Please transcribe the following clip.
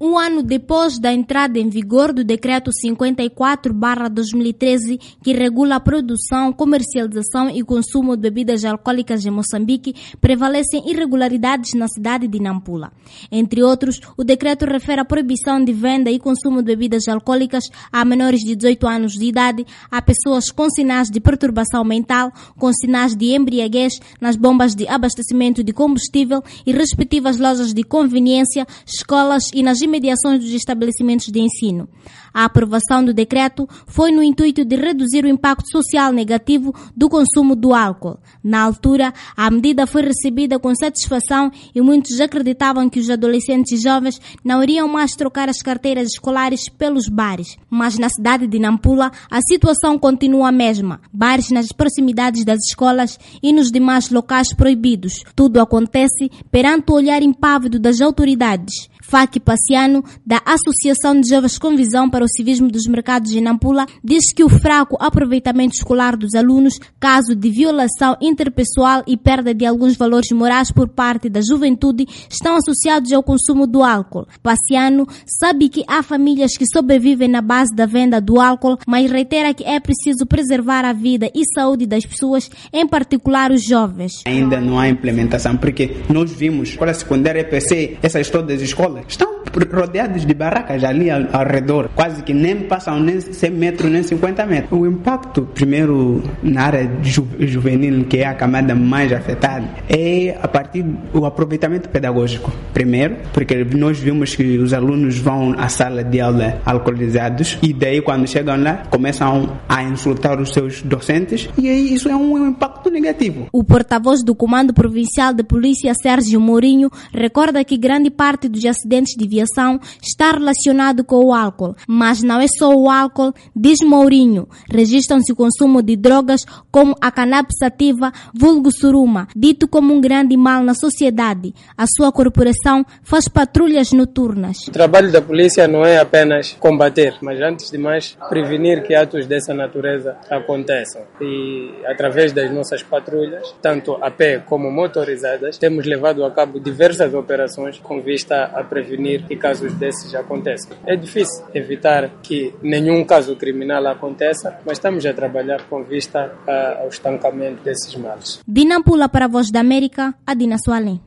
Um ano depois da entrada em vigor do Decreto 54/2013, que regula a produção, comercialização e consumo de bebidas alcoólicas em Moçambique, prevalecem irregularidades na cidade de Nampula. Entre outros, o decreto refere à proibição de venda e consumo de bebidas alcoólicas a menores de 18 anos de idade, a pessoas com sinais de perturbação mental, com sinais de embriaguez nas bombas de abastecimento de combustível e respectivas lojas de conveniência, escolas e nas imediações dos estabelecimentos de ensino. A aprovação do decreto foi no intuito de reduzir o impacto social negativo do consumo do álcool. Na altura, a medida foi recebida com satisfação e muitos acreditavam que os adolescentes e jovens não iriam mais trocar as carteiras escolares pelos bares. Mas na cidade de Nampula, a situação continua a mesma. Bares nas proximidades das escolas e nos demais locais proibidos. Tudo acontece perante o olhar impávido das autoridades. Faki Paciano, da Associação de Jovens com Visão para o Civismo dos Mercados de Nampula, diz que o fraco aproveitamento escolar dos alunos, caso de violação interpessoal e perda de alguns valores morais por parte da juventude, estão associados ao consumo do álcool. Paciano sabe que há famílias que sobrevivem na base da venda do álcool, mas reitera que é preciso preservar a vida e saúde das pessoas, em particular os jovens. Ainda não há implementação, porque nós vimos, escola secundária, EPC, essas todas as escolas estão rodeadas de barracas ali ao redor, quase que nem passam nem 100 metros, nem 50 metros. O impacto, primeiro, na área juvenil, que é a camada mais afetada, é a partir do aproveitamento pedagógico. Primeiro, porque nós vimos que os alunos vão à sala de aula alcoolizados e daí, quando chegam lá, começam a insultar os seus docentes e aí isso é um impacto negativo. O porta-voz do Comando Provincial de Polícia, Sérgio Mourinho, recorda que grande parte dos acidentes de viação está relacionado com o álcool. Mas não é só o álcool, diz Mourinho. Registram-se o consumo de drogas como a cannabis sativa, vulgo suruma, dito como um grande mal na sociedade. A sua corporação faz patrulhas noturnas. O trabalho da polícia não é apenas combater, mas antes de mais prevenir que atos dessa natureza aconteçam. E através das nossas patrulhas, tanto a pé como motorizadas, temos levado a cabo diversas operações com vista a prevenir que casos desses aconteçam. É difícil evitar que nenhum caso criminal aconteça, mas estamos a trabalhar com vista ao estancamento desses males. De Nampula para a Voz da América, Adina Soalem.